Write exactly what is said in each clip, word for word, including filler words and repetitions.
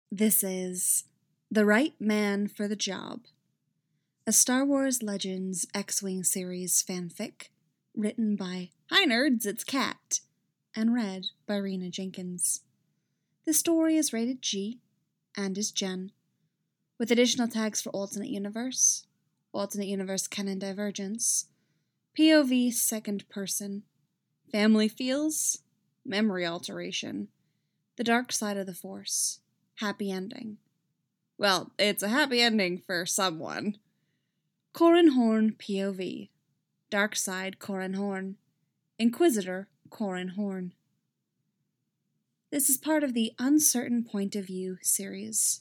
This is The Right Man for the Job, a Star Wars Legends X-Wing series fanfic written by Hi Nerds, it's Kat, and read by Rena Jenkins. The story is rated G and is Gen, with additional tags for alternate universe, alternate universe canon divergence, P O V second person, family feels, memory alteration, the dark side of the Force, happy ending. Well, it's a happy ending for someone. Corran Horn P O V, dark side Corran Horn, Inquisitor Corran Horn. This is part of the Uncertain Point of View series.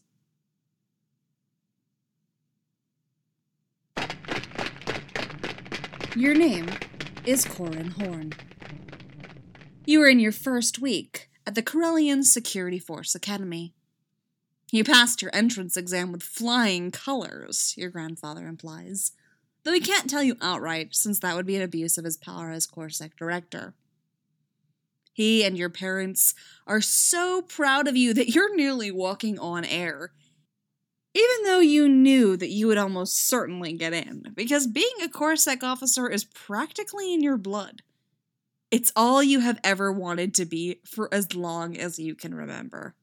Your name is Corran Horn. You are in your first week at the Corellian Security Force Academy. You passed your entrance exam with flying colors, your grandfather implies, though he can't tell you outright since that would be an abuse of his power as CorSec director. He and your parents are so proud of you that you're nearly walking on air, even though you knew that you would almost certainly get in, because being a CorSec officer is practically in your blood. It's all you have ever wanted to be for as long as you can remember.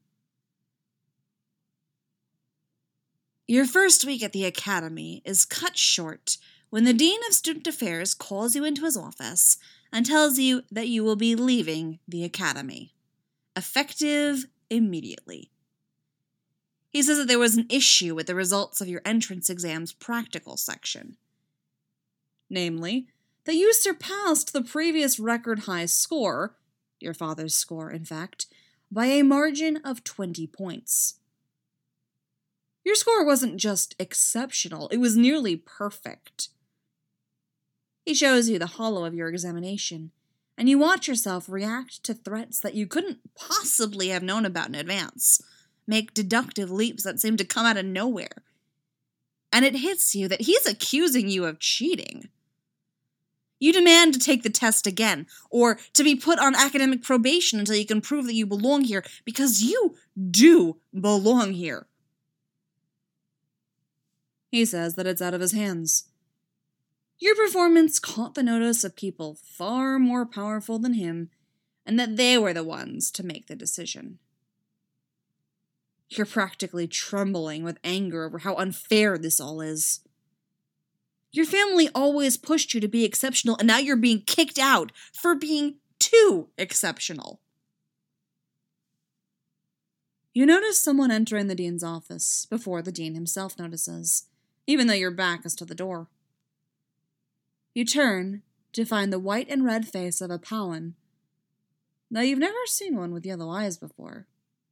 Your first week at the academy is cut short when the Dean of Student Affairs calls you into his office and tells you that you will be leaving the academy, effective immediately. He says that there was an issue with the results of your entrance exam's practical section. Namely, that you surpassed the previous record high score, your father's score, in fact, by a margin of twenty points. Your score wasn't just exceptional, it was nearly perfect. He shows you the holo of your examination, and you watch yourself react to threats that you couldn't possibly have known about in advance, make deductive leaps that seem to come out of nowhere. And it hits you that he's accusing you of cheating. You demand to take the test again, or to be put on academic probation until you can prove that you belong here, because you do belong here. He says that it's out of his hands. Your performance caught the notice of people far more powerful than him, and that they were the ones to make the decision. You're practically trembling with anger over how unfair this all is. Your family always pushed you to be exceptional, and now you're being kicked out for being too exceptional. You notice someone entering the dean's office before the dean himself notices, even though your back is to the door. You turn to find the white and red face of a Pauan, though you've never seen one with yellow eyes before.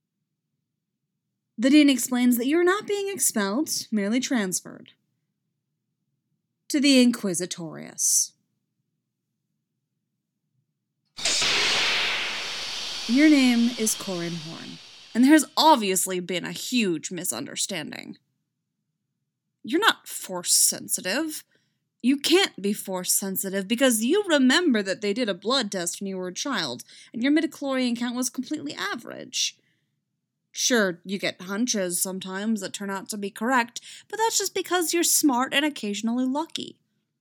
The dean explains that you're not being expelled, merely transferred to the Inquisitorius. Your name is Corran Horn, and there has obviously been a huge misunderstanding. You're not Force-sensitive. You can't be Force-sensitive because you remember that they did a blood test when you were a child, and your midichlorian count was completely average. Sure, you get hunches sometimes that turn out to be correct, but that's just because you're smart and occasionally lucky.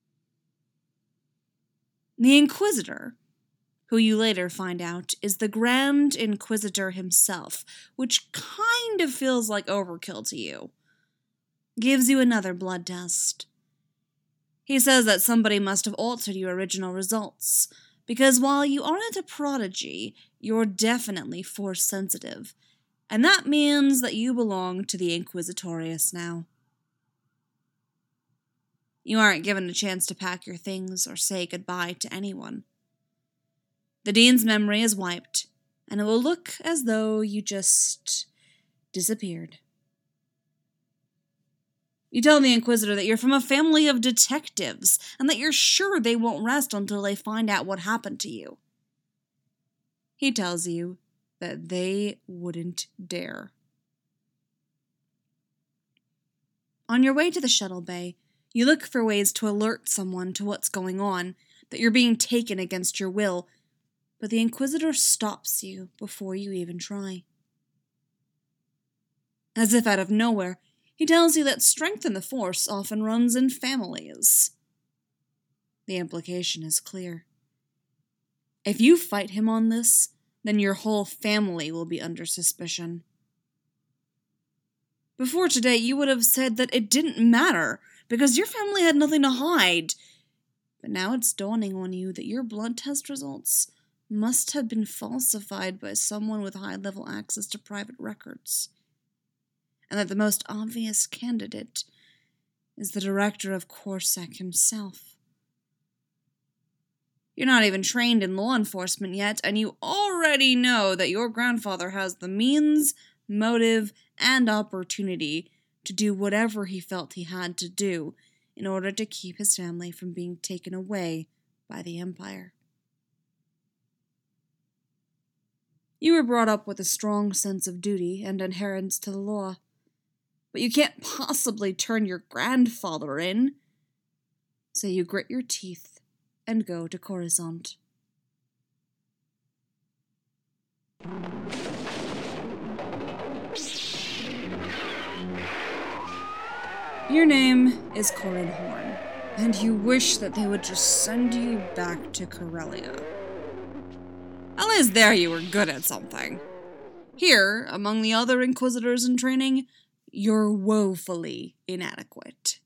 The Inquisitor, who you later find out is the Grand Inquisitor himself, which kind of feels like overkill to you, gives you another blood test. He says that somebody must have altered your original results, because while you aren't a prodigy, you're definitely Force-sensitive, and that means that you belong to the Inquisitorius now. You aren't given a chance to pack your things or say goodbye to anyone. The dean's memory is wiped, and it will look as though you just disappeared. You tell the Inquisitor that you're from a family of detectives, and that you're sure they won't rest until they find out what happened to you. He tells you that they wouldn't dare. On your way to the shuttle bay, you look for ways to alert someone to what's going on, that you're being taken against your will, but the Inquisitor stops you before you even try. As if out of nowhere, he tells you that strength in the Force often runs in families. The implication is clear. If you fight him on this, then your whole family will be under suspicion. Before today, you would have said that it didn't matter, because your family had nothing to hide. But now it's dawning on you that your blood test results must have been falsified by someone with high-level access to private records, and that the most obvious candidate is the director of CorSec himself. You're not even trained in law enforcement yet, and you already know that your grandfather has the means, motive, and opportunity to do whatever he felt he had to do in order to keep his family from being taken away by the Empire. You were brought up with a strong sense of duty and adherence to the law, but you can't possibly turn your grandfather in. So you grit your teeth and go to Coruscant. Your name is Corran Horn, and you wish that they would just send you back to Corellia. At least there you were good at something. Here, among the other Inquisitors in training, you're woefully inadequate.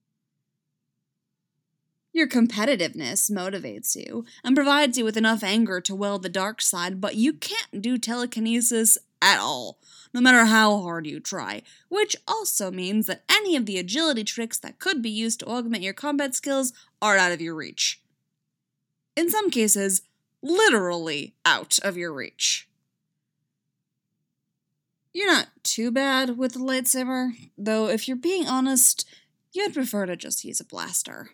Your competitiveness motivates you and provides you with enough anger to will the dark side, but you can't do telekinesis at all, no matter how hard you try, which also means that any of the agility tricks that could be used to augment your combat skills are out of your reach. In some cases, literally out of your reach. You're not too bad with the lightsaber, though if you're being honest, you'd prefer to just use a blaster.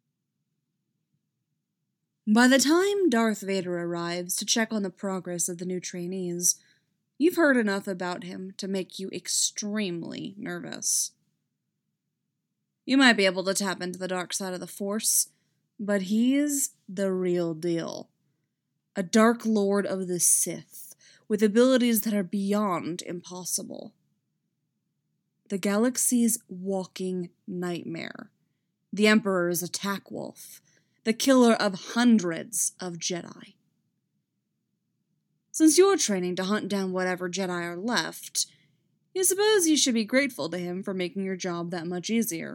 By the time Darth Vader arrives to check on the progress of the new trainees, you've heard enough about him to make you extremely nervous. You might be able to tap into the dark side of the Force, but he's the real deal. A Dark Lord of the Sith, with abilities that are beyond impossible. The galaxy's walking nightmare. The Emperor's attack wolf. The killer of hundreds of Jedi. Since you're training to hunt down whatever Jedi are left, you suppose you should be grateful to him for making your job that much easier.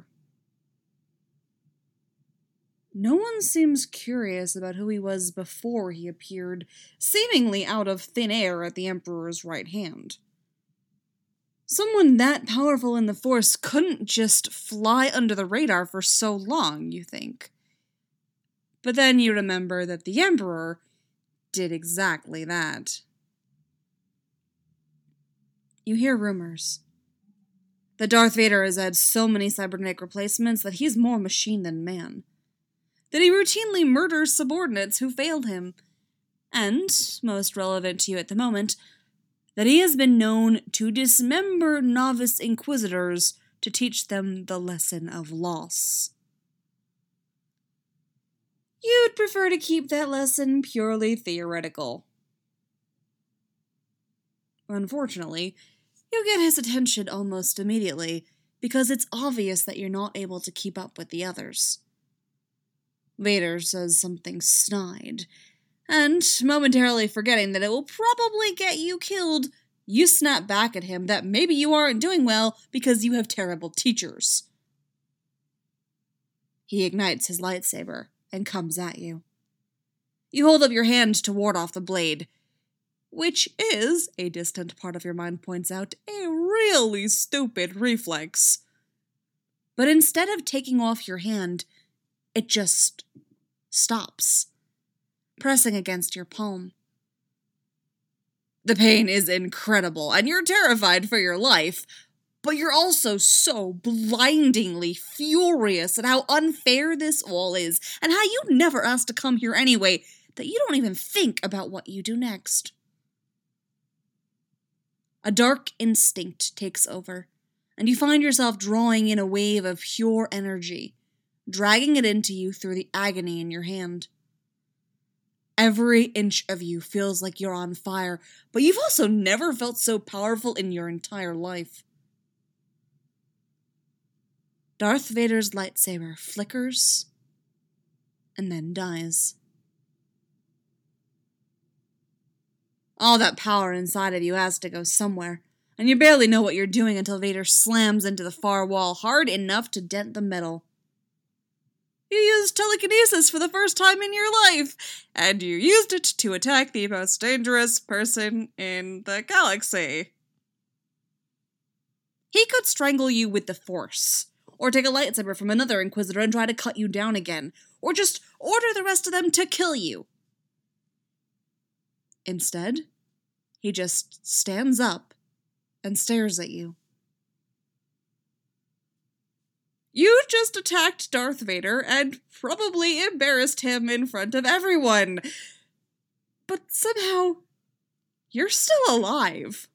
No one seems curious about who he was before he appeared, seemingly out of thin air at the Emperor's right hand. Someone that powerful in the Force couldn't just fly under the radar for so long, you think. But then you remember that the Emperor did exactly that. You hear rumors. That Darth Vader has had so many cybernetic replacements that he's more machine than man. That he routinely murders subordinates who failed him. And, most relevant to you at the moment, that he has been known to dismember novice Inquisitors to teach them the lesson of loss. You'd prefer to keep that lesson purely theoretical. Unfortunately, you get his attention almost immediately, because it's obvious that you're not able to keep up with the others. Vader says something snide, and, momentarily forgetting that it will probably get you killed, you snap back at him that maybe you aren't doing well because you have terrible teachers. He ignites his lightsaber and comes at you. You hold up your hand to ward off the blade, which is, a distant part of your mind points out, a really stupid reflex. But instead of taking off your hand, it just stops, pressing against your palm. The pain is incredible, and you're terrified for your life, but you're also so blindingly furious at how unfair this all is, and how you never asked to come here anyway, that you don't even think about what you do next. A dark instinct takes over, and you find yourself drawing in a wave of pure energy, dragging it into you through the agony in your hand. Every inch of you feels like you're on fire, but you've also never felt so powerful in your entire life. Darth Vader's lightsaber flickers and then dies. All that power inside of you has to go somewhere, and you barely know what you're doing until Vader slams into the far wall hard enough to dent the metal. You used telekinesis for the first time in your life, and you used it to attack the most dangerous person in the galaxy. He could strangle you with the Force, or take a lightsaber from another Inquisitor and try to cut you down again, or just order the rest of them to kill you. Instead, he just stands up and stares at you. You just attacked Darth Vader and probably embarrassed him in front of everyone. But somehow, you're still alive.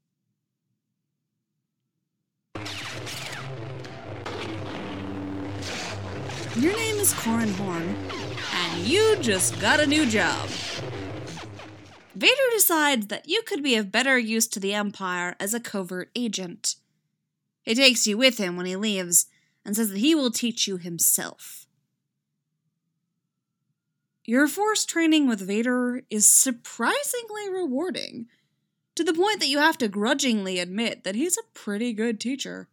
Your name is Corran Horn, and you just got a new job. Vader decides that you could be of better use to the Empire as a covert agent. He takes you with him when he leaves, and says that he will teach you himself. Your Force training with Vader is surprisingly rewarding, to the point that you have to grudgingly admit that he's a pretty good teacher.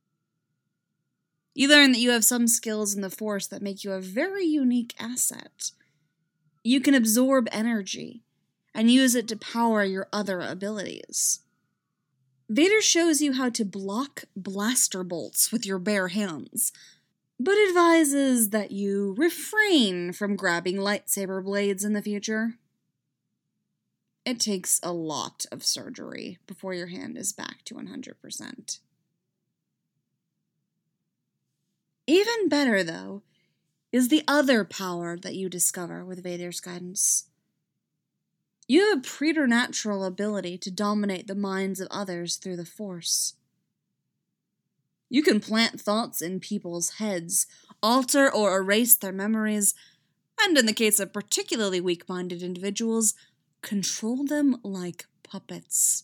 You learn that you have some skills in the Force that make you a very unique asset. You can absorb energy and use it to power your other abilities. Vader shows you how to block blaster bolts with your bare hands, but advises that you refrain from grabbing lightsaber blades in the future. It takes a lot of surgery before your hand is back to one hundred percent. Even better, though, is the other power that you discover with Vader's guidance. You have a preternatural ability to dominate the minds of others through the Force. You can plant thoughts in people's heads, alter or erase their memories, and in the case of particularly weak-minded individuals, control them like puppets.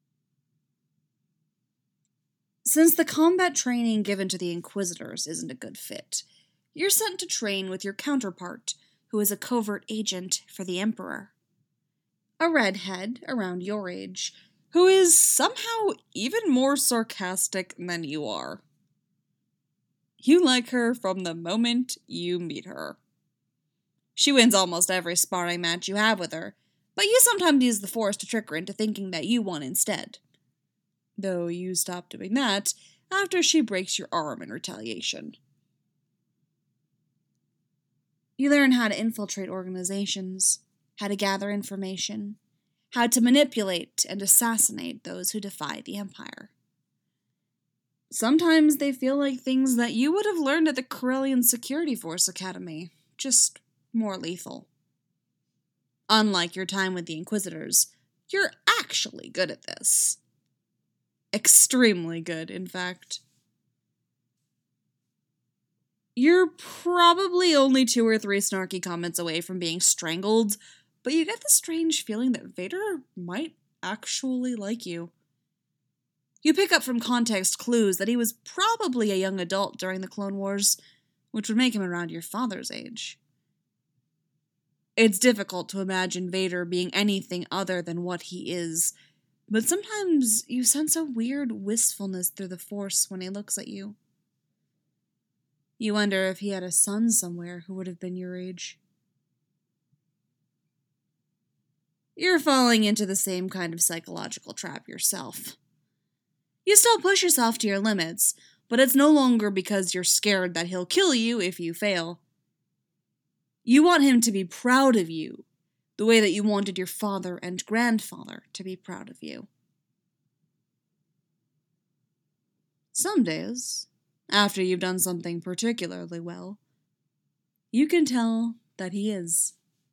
Since the combat training given to the Inquisitors isn't a good fit, you're sent to train with your counterpart, who is a covert agent for the Emperor. A redhead around your age, who is somehow even more sarcastic than you are. You like her from the moment you meet her. She wins almost every sparring match you have with her, but you sometimes use the Force to trick her into thinking that you won instead. Though you stop doing that after she breaks your arm in retaliation. You learn how to infiltrate organizations, how to gather information, how to manipulate and assassinate those who defy the Empire. Sometimes they feel like things that you would have learned at the Corellian Security Force Academy, just more lethal. Unlike your time with the Inquisitors, you're actually good at this. Extremely good, in fact. You're probably only two or three snarky comments away from being strangled, but you get the strange feeling that Vader might actually like you. You pick up from context clues that he was probably a young adult during the Clone Wars, which would make him around your father's age. It's difficult to imagine Vader being anything other than what he is, but sometimes you sense a weird wistfulness through the Force when he looks at you. You wonder if he had a son somewhere who would have been your age. You're falling into the same kind of psychological trap yourself. You still push yourself to your limits, but it's no longer because you're scared that he'll kill you if you fail. You want him to be proud of you, the way that you wanted your father and grandfather to be proud of you. Some days, after you've done something particularly well, you can tell that he is.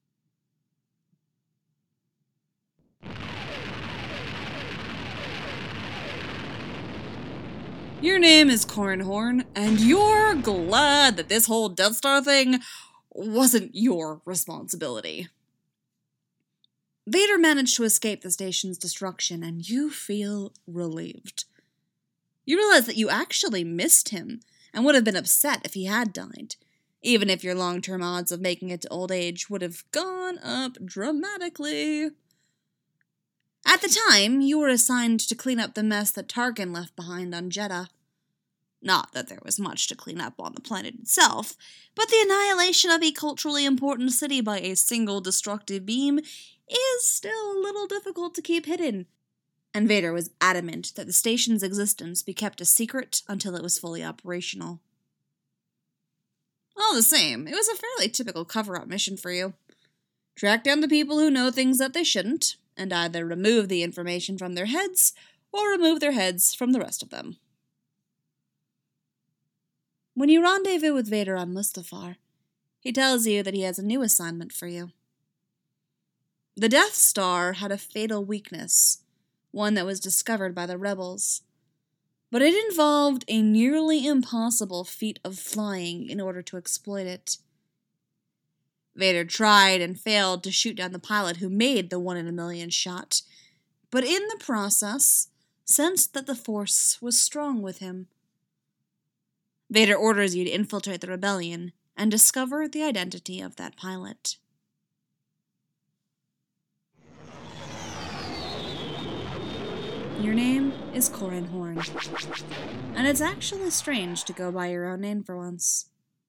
Your name is Corran Horn, and you're glad that this whole Death Star thing wasn't your responsibility. Vader managed to escape the station's destruction, and you feel relieved. You realize that you actually missed him, and would have been upset if he had died, even if your long-term odds of making it to old age would have gone up dramatically. At the time, you were assigned to clean up the mess that Tarkin left behind on Jedha. Not that there was much to clean up on the planet itself, but the annihilation of a culturally important city by a single destructive beam is still a little difficult to keep hidden, and Vader was adamant that the station's existence be kept a secret until it was fully operational. All the same, it was a fairly typical cover-up mission for you. Track down the people who know things that they shouldn't, and either remove the information from their heads, or remove their heads from the rest of them. When you rendezvous with Vader on Mustafar, he tells you that he has a new assignment for you. The Death Star had a fatal weakness, one that was discovered by the rebels, but it involved a nearly impossible feat of flying in order to exploit it. Vader tried and failed to shoot down the pilot who made the one-in-a-million shot, but in the process, sensed that the Force was strong with him. Vader orders you to infiltrate the rebellion and discover the identity of that pilot. Your name is Corran Horn, and it's actually strange to go by your own name for once.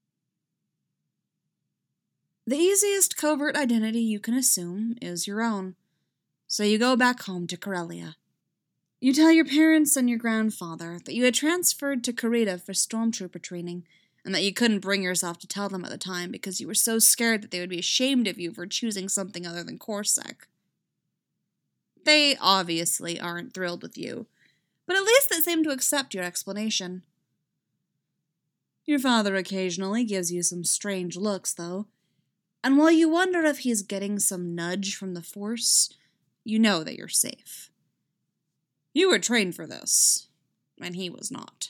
The easiest covert identity you can assume is your own, so you go back home to Corellia. You tell your parents and your grandfather that you had transferred to Karita for stormtrooper training, and that you couldn't bring yourself to tell them at the time because you were so scared that they would be ashamed of you for choosing something other than Corsac. They obviously aren't thrilled with you, but at least they seem to accept your explanation. Your father occasionally gives you some strange looks, though, and while you wonder if he's getting some nudge from the Force, you know that you're safe. You were trained for this, and he was not.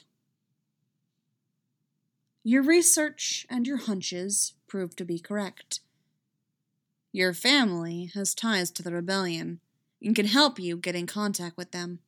Your research and your hunches proved to be correct. Your family has ties to the rebellion and can help you get in contact with them.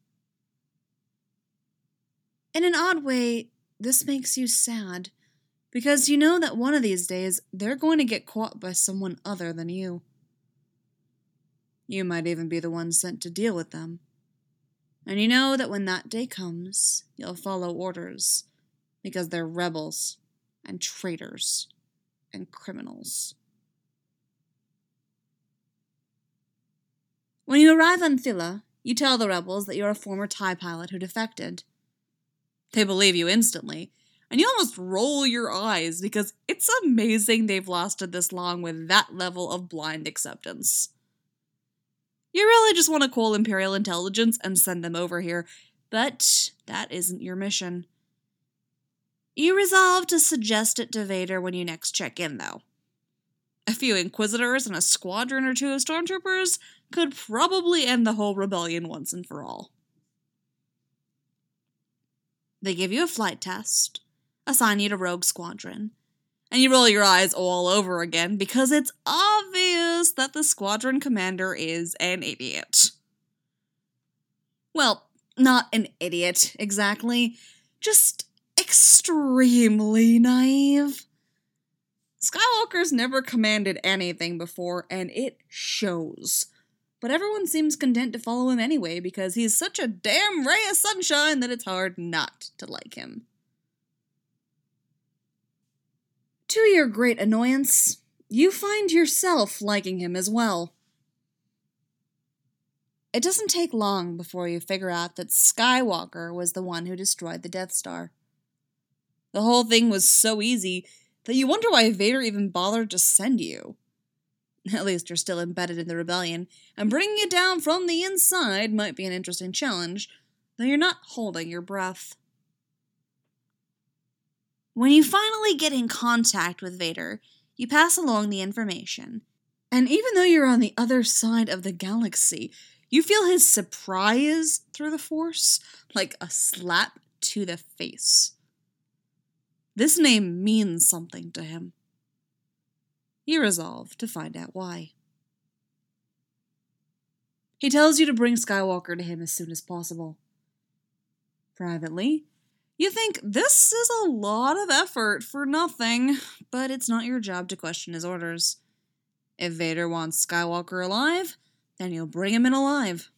In an odd way, this makes you sad, because you know that one of these days they're going to get caught by someone other than you. You might even be the one sent to deal with them. And you know that when that day comes, you'll follow orders, because they're rebels, and traitors, and criminals. When you arrive on Thilla, you tell the rebels that you're a former TIE pilot who defected. They believe you instantly, and you almost roll your eyes because it's amazing they've lasted this long with that level of blind acceptance. You really just want to call Imperial Intelligence and send them over here, but that isn't your mission. You resolve to suggest it to Vader when you next check in, though. A few Inquisitors and a squadron or two of Stormtroopers could probably end the whole rebellion once and for all. They give you a flight test, assign you to Rogue Squadron, and you roll your eyes all over again because it's obvious that the squadron commander is an idiot. Well, not an idiot, exactly. Just extremely naive. Skywalker's never commanded anything before, and it shows. But everyone seems content to follow him anyway because he's such a damn ray of sunshine that it's hard not to like him. To your great annoyance, you find yourself liking him as well. It doesn't take long before you figure out that Skywalker was the one who destroyed the Death Star. The whole thing was so easy that you wonder why Vader even bothered to send you. At least you're still embedded in the rebellion, and bringing it down from the inside might be an interesting challenge, though you're not holding your breath. When you finally get in contact with Vader, you pass along the information. And even though you're on the other side of the galaxy, you feel his surprise through the Force, like a slap to the face. This name means something to him. You resolve to find out why. He tells you to bring Skywalker to him as soon as possible. Privately, You think this is a lot of effort for nothing, but it's not your job to question his orders. If Vader wants Skywalker alive, then you'll bring him in alive.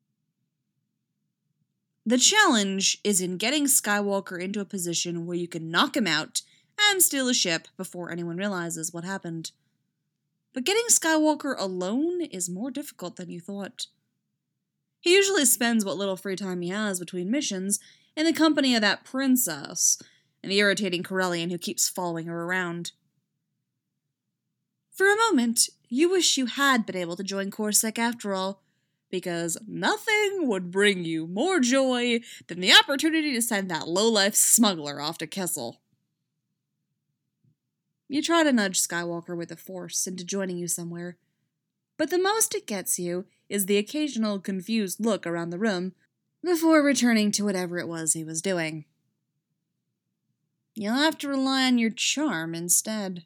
The challenge is in getting Skywalker into a position where you can knock him out and steal a ship before anyone realizes what happened. But getting Skywalker alone is more difficult than you thought. He usually spends what little free time he has between missions in the company of that princess and the irritating Corellian who keeps following her around. For a moment, you wish you had been able to join Coruscant after all, because nothing would bring you more joy than the opportunity to send that low-life smuggler off to Kessel. You try to nudge Skywalker with the Force into joining you somewhere, but the most it gets you is the occasional confused look around the room before returning to whatever it was he was doing. You'll have to rely on your charm instead.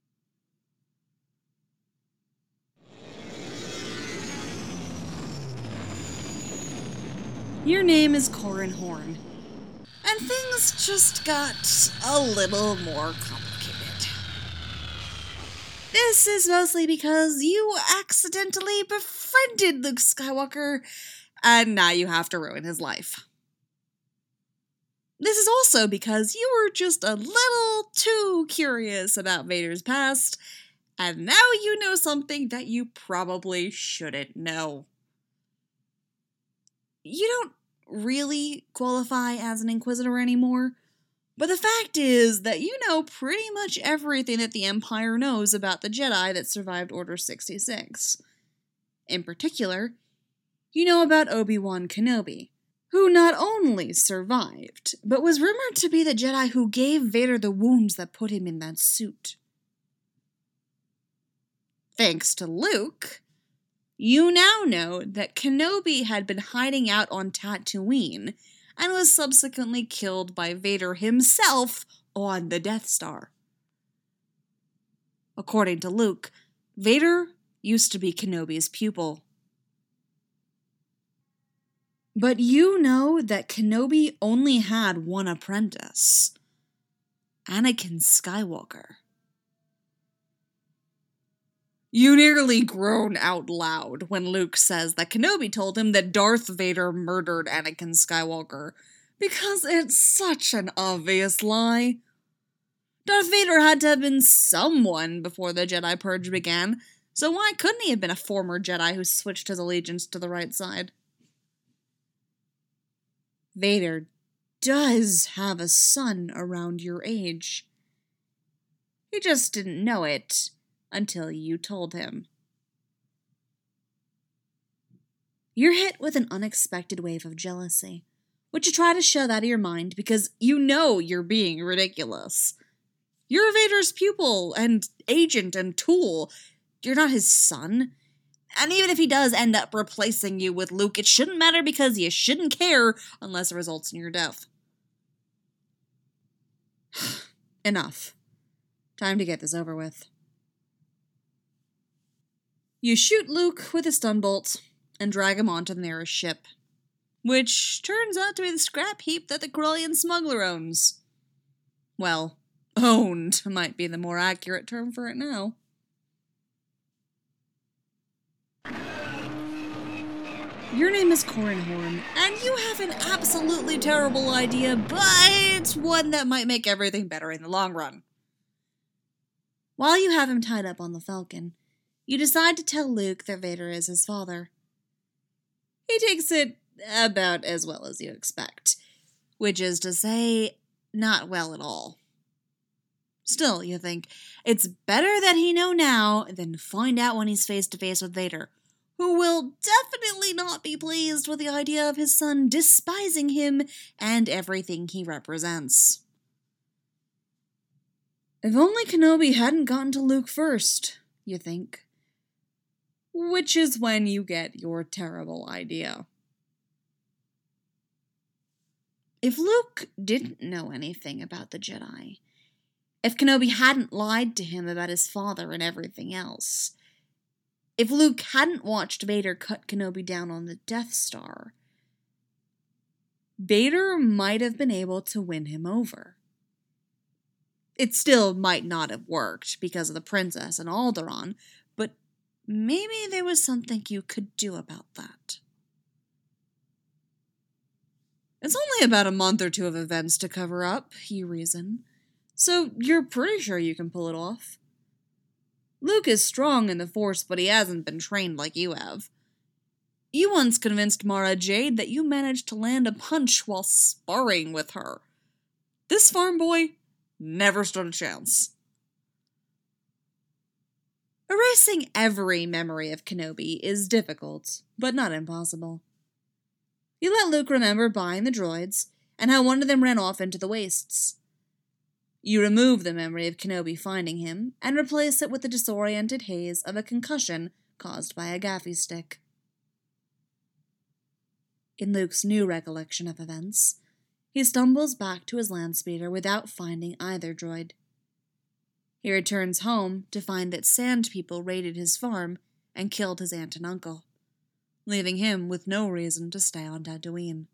Your name is Corran Horn, and things just got a little more complicated. This is mostly because you accidentally befriended Luke Skywalker, and now you have to ruin his life. This is also because you were just a little too curious about Vader's past, and now you know something that you probably shouldn't know. You don't really qualify as an Inquisitor anymore, but the fact is that you know pretty much everything that the Empire knows about the Jedi that survived Order sixty-six. In particular, you know about Obi-Wan Kenobi, who not only survived, but was rumored to be the Jedi who gave Vader the wounds that put him in that suit. Thanks to Luke, you now know that Kenobi had been hiding out on Tatooine and was subsequently killed by Vader himself on the Death Star. According to Luke, Vader used to be Kenobi's pupil. But you know that Kenobi only had one apprentice, Anakin Skywalker. You nearly groan out loud when Luke says that Kenobi told him that Darth Vader murdered Anakin Skywalker, because it's such an obvious lie. Darth Vader had to have been someone before the Jedi Purge began, so why couldn't he have been a former Jedi who switched his allegiance to the right side? Vader does have a son around your age. He just didn't know it until you told him. You're hit with an unexpected wave of jealousy, which you try to shove out of your mind because you know you're being ridiculous. You're Vader's pupil and agent and tool. You're not his son. And even if he does end up replacing you with Luke, it shouldn't matter because you shouldn't care unless it results in your death. Enough. Time to get this over with. You shoot Luke with a stun bolt and drag him onto the nearest ship, which turns out to be the scrap heap that the Corellian smuggler owns. Well, owned might be the more accurate term for it now. Your name is Corran Horn, and you have an absolutely terrible idea, but one that might make everything better in the long run. While you have him tied up on the Falcon, you decide to tell Luke that Vader is his father. He takes it about as well as you expect, which is to say, not well at all. Still, you think, it's better that he know now than find out when he's face to face with Vader, who will definitely not be pleased with the idea of his son despising him and everything he represents. If only Kenobi hadn't gotten to Luke first, you think. Which is when you get your terrible idea. If Luke didn't know anything about the Jedi, if Kenobi hadn't lied to him about his father and everything else, if Luke hadn't watched Vader cut Kenobi down on the Death Star, Vader might have been able to win him over. It still might not have worked because of the princess and Alderaan, but maybe there was something you could do about that. It's only about a month or two of events to cover up, you reason, so you're pretty sure you can pull it off. Luke is strong in the Force, but he hasn't been trained like you have. You once convinced Mara Jade that you managed to land a punch while sparring with her. This farm boy never stood a chance. Erasing every memory of Kenobi is difficult, but not impossible. You let Luke remember buying the droids, and how one of them ran off into the wastes. You remove the memory of Kenobi finding him, and replace it with the disoriented haze of a concussion caused by a gaffi stick. In Luke's new recollection of events, he stumbles back to his landspeeder without finding either droid. He returns home to find that sand people raided his farm and killed his aunt and uncle, leaving him with no reason to stay on Tatooine.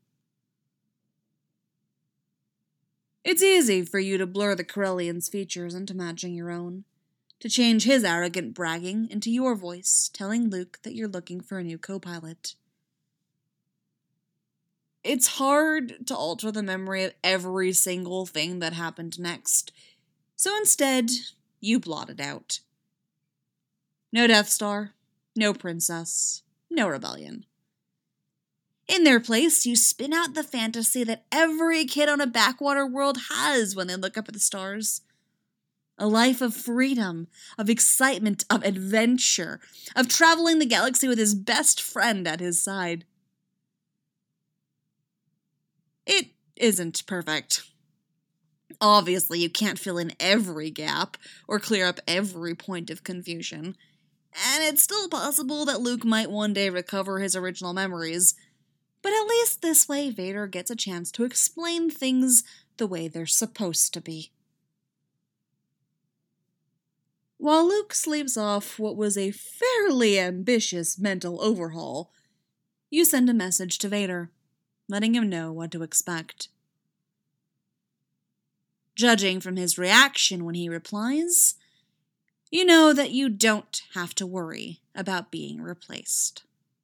It's easy for you to blur the Corellian's features into matching your own, to change his arrogant bragging into your voice telling Luke that you're looking for a new co-pilot. It's hard to alter the memory of every single thing that happened next, so instead, you blot it out. No Death Star, no princess, no rebellion. In their place, you spin out the fantasy that every kid on a backwater world has when they look up at the stars. A life of freedom, of excitement, of adventure, of traveling the galaxy with his best friend at his side. It isn't perfect. Obviously, you can't fill in every gap or clear up every point of confusion, and it's still possible that Luke might one day recover his original memories, but at least this way Vader gets a chance to explain things the way they're supposed to be. While Luke sleeps off what was a fairly ambitious mental overhaul, you send a message to Vader, letting him know what to expect. Judging from his reaction when he replies, you know that you don't have to worry about being replaced.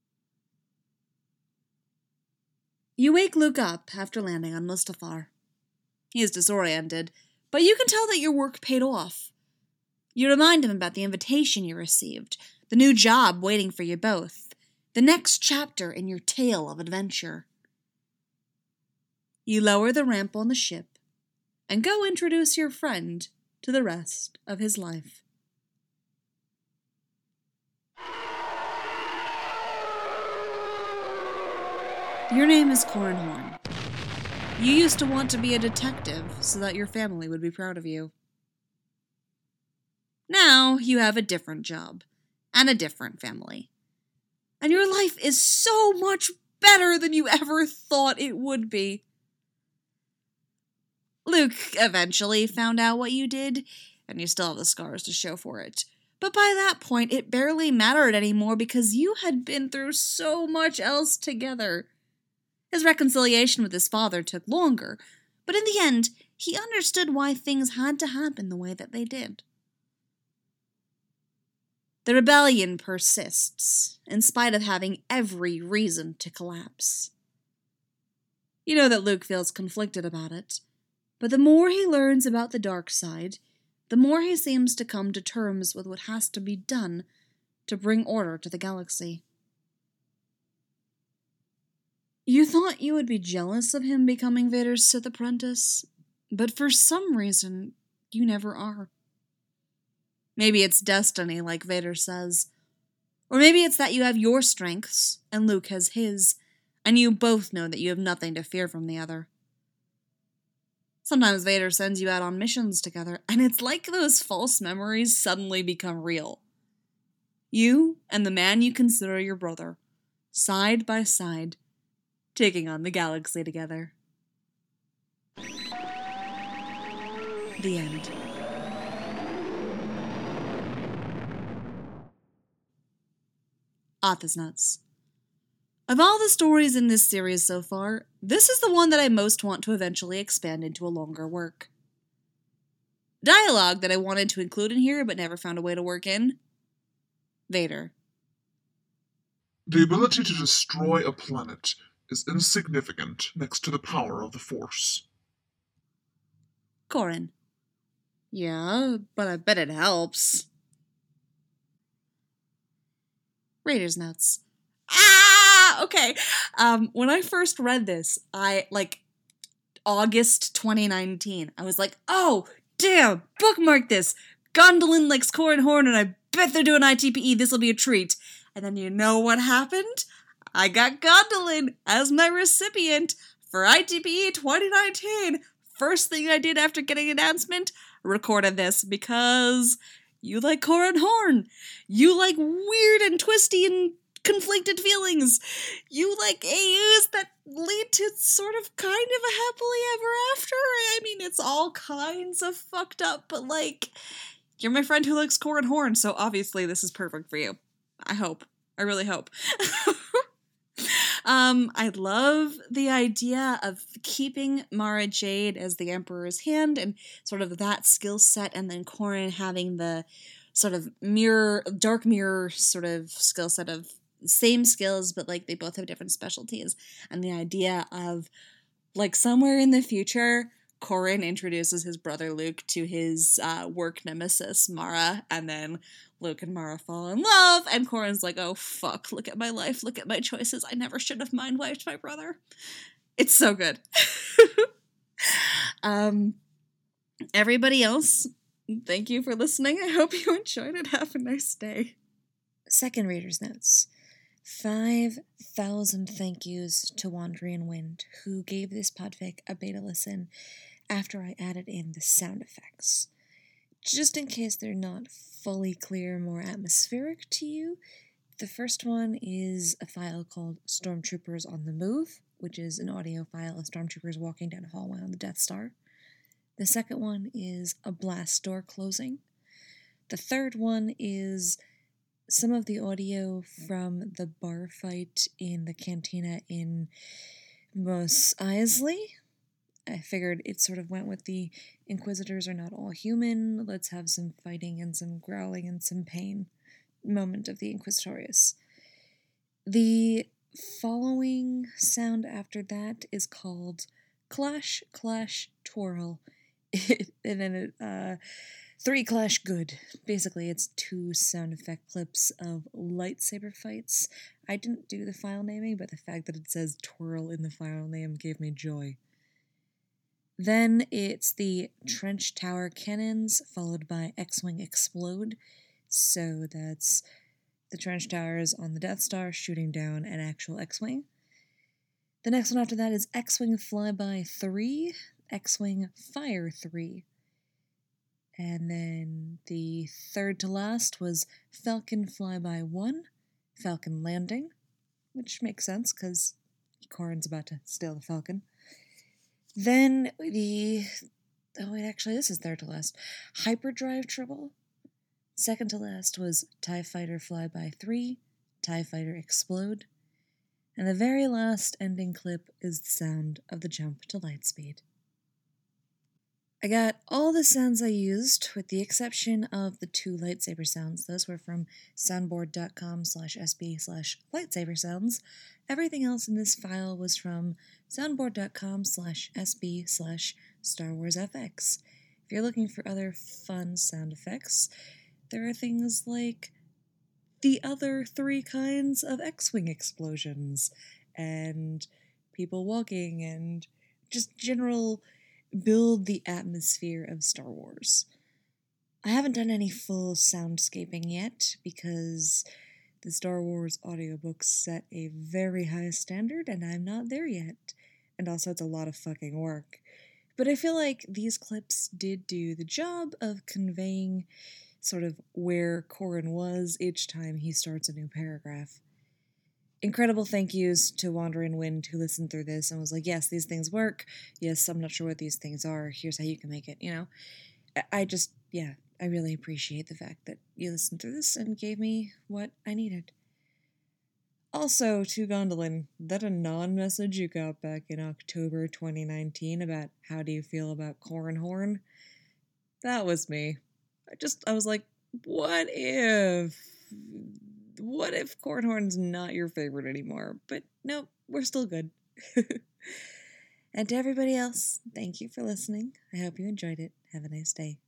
You wake Luke up after landing on Mustafar. He is disoriented, but you can tell that your work paid off. You remind him about the invitation you received, the new job waiting for you both, the next chapter in your tale of adventure. You lower the ramp on the ship and go introduce your friend to the rest of his life. Your name is Corran Horn. You used to want to be a detective so that your family would be proud of you. Now you have a different job and a different family. And your life is so much better than you ever thought it would be. Luke eventually found out what you did, and you still have the scars to show for it. But by that point, it barely mattered anymore because you had been through so much else together. His reconciliation with his father took longer, but in the end, he understood why things had to happen the way that they did. The rebellion persists, in spite of having every reason to collapse. You know that Luke feels conflicted about it, but the more he learns about the dark side, the more he seems to come to terms with what has to be done to bring order to the galaxy. You thought you would be jealous of him becoming Vader's Sith apprentice, but for some reason, you never are. Maybe it's destiny, like Vader says. Or maybe it's that you have your strengths, and Luke has his, and you both know that you have nothing to fear from the other. Sometimes Vader sends you out on missions together, and it's like those false memories suddenly become real. You and the man you consider your brother, side by side, taking on the galaxy together. The end. Author's Notes. Of all the stories in this series so far, this is the one that I most want to eventually expand into a longer work. Dialogue that I wanted to include in here but never found a way to work in. Vader. The ability to destroy a planet is insignificant next to the power of the Force. Corran. Yeah, but I bet it helps. Raiders Notes. Ah! Okay. Um, when I first read this, I, like, August twenty nineteen, I was like, oh, damn, bookmark this. Gondolin likes Corran Horn, and I bet they're doing I T P E. This'll be a treat. And then you know what happened? I got Gondolin as my recipient for I T P E twenty nineteen. First thing I did after getting an announcement, recorded this because you like Corran Horn. You like weird and twisty and conflicted feelings. You like A Us that lead to sort of kind of a happily ever after. I mean, it's all kinds of fucked up, but like, you're my friend who likes Corran Horn, so obviously this is perfect for you. I hope. I really hope. um, I love the idea of keeping Mara Jade as the Emperor's hand and sort of that skill set, and then Corran having the sort of mirror, dark mirror sort of skill set of same skills, but like they both have different specialties. And the idea of like somewhere in the future, Corran introduces his brother Luke to his uh, work nemesis, Mara, and then Luke and Mara fall in love, and Corran's like, oh fuck, look at my life, look at my choices, I never should have mind-wiped my brother. It's so good. um, everybody else, thank you for listening. I hope you enjoyed it. Have a nice day. Second Reader's Notes. five thousand thank yous to Wandering Wind, who gave this podfic a beta listen after I added in the sound effects. Just in case they're not fully clear, more atmospheric to you, the first one is a file called Stormtroopers on the Move, which is an audio file of stormtroopers walking down a hallway on the Death Star. The second one is a blast door closing. The third one is some of the audio from the bar fight in the cantina in Mos Eisley. I figured it sort of went with the Inquisitors are not all human, let's have some fighting and some growling and some pain moment of the Inquisitorius. The following sound after that is called Clash, Clash, Twirl, and then it, uh, Three Clash Good. Basically, it's two sound effect clips of lightsaber fights. I didn't do the file naming, but the fact that it says twirl in the file name gave me joy. Then it's the Trench Tower Cannons, followed by X-Wing Explode. So that's the Trench Towers on the Death Star shooting down an actual X-Wing. The next one after that is X-Wing Flyby three, X-Wing Fire three. And then the third to last was Falcon Flyby one, Falcon Landing, which makes sense because Corran's about to steal the Falcon. Then the, oh wait, actually this is third to last, Hyperdrive Trouble. Second to last was TIE Fighter Flyby three, TIE Fighter Explode. And the very last ending clip is the sound of the jump to lightspeed. I got all the sounds I used, with the exception of the two lightsaber sounds. Those were from soundboard.com slash sb slash lightsaber sounds. Everything else in this file was from soundboard.com slash sb slash Star Wars FX. If you're looking for other fun sound effects, there are things like the other three kinds of X-Wing explosions, and people walking, and just general build the atmosphere of Star Wars. I haven't done any full soundscaping yet because the Star Wars audiobooks set a very high standard and I'm not there yet. And also it's a lot of fucking work. But I feel like these clips did do the job of conveying sort of where Corran was each time he starts a new paragraph. Incredible thank yous to Wandering Wind, who listened through this and was like, yes, these things work. Yes, I'm not sure what these things are. Here's how you can make it, you know? I just, yeah, I really appreciate the fact that you listened through this and gave me what I needed. Also, to Gondolin, that anon message you got back in October twenty nineteen about how do you feel about Cornhorn? That was me. I just, I was like, what if, what if Cornhorn's not your favorite anymore? But no, we're still good. And to everybody else, thank you for listening. I hope you enjoyed it. Have a nice day.